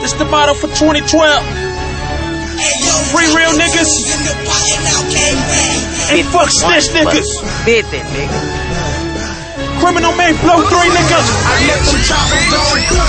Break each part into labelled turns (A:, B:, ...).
A: It's the motto for 2012. Free real niggas. And fuck snitch niggas.
B: 50, nigga.
A: Criminal may blow 3 niggas.
C: I let them choppers go.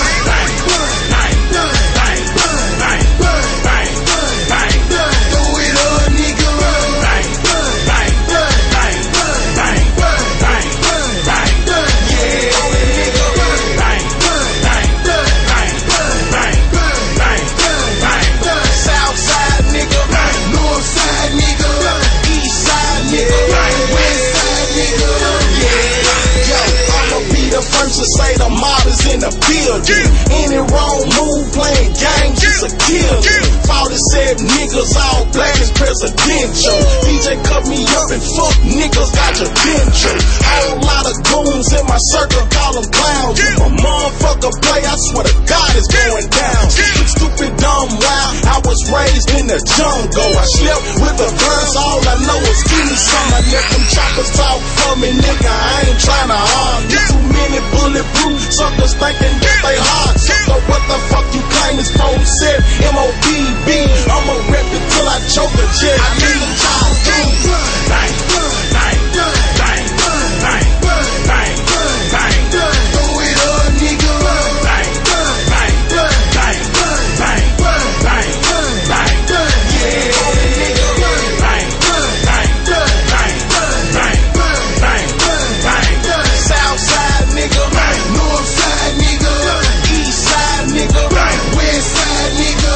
C: To say the mob is in the building. Any wrong move playing games, it's a kill. 47 niggas all black is presidential. DJ cut me up and fuck niggas got your denture. Whole lot of goons in my circle call them clowns. If a motherfucker play, I swear to God it's going down. Stupid, dumb, wild, I was raised in the jungle. I slept with the birds, all I know is give me some. I let them choppers talk for me, nigga, I ain't tryna argue. Too many bulletproof suckers thinking that they hard. So what the fuck you claim is 47 MOBB? I'ma rep it till I choke a jet. I need them choppers do. Bang, bang, bang, bang, bang, bang. Throw it up, nigga. Bang, bang, bang, bang, bang, bang, bang. Yeah, nigga. Bang, bang, bang, bang, bang, bang. Southside nigga, Northside nigga, Eastside nigga, Westside nigga.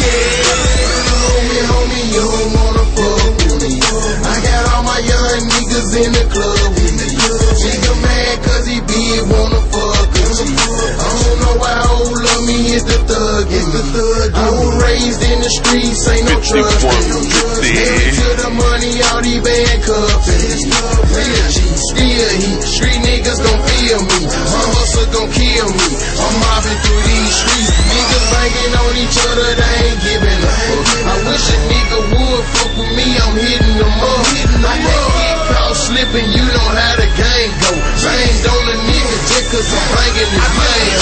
C: Yeah, homie, you don't wanna fuck with me. I got all my young niggas in the club with me. Nigga mad cause he big, wanna fuck with me. I don't know why old love me, it's the thug. I was raised in the streets, ain't no trust. Married to the money, all these bad cups. Real G, still heat. Street niggas gon' feel me. My hustle gon' kill me. I'm mobbing through these streets. Niggas banging on each other, they ain't giving a fuck. I wish a nigga would fuck with me, I'm hitting them up. I can't get caught slipping, you know how the game go. Banged on a nigga just cause I'm banging his game.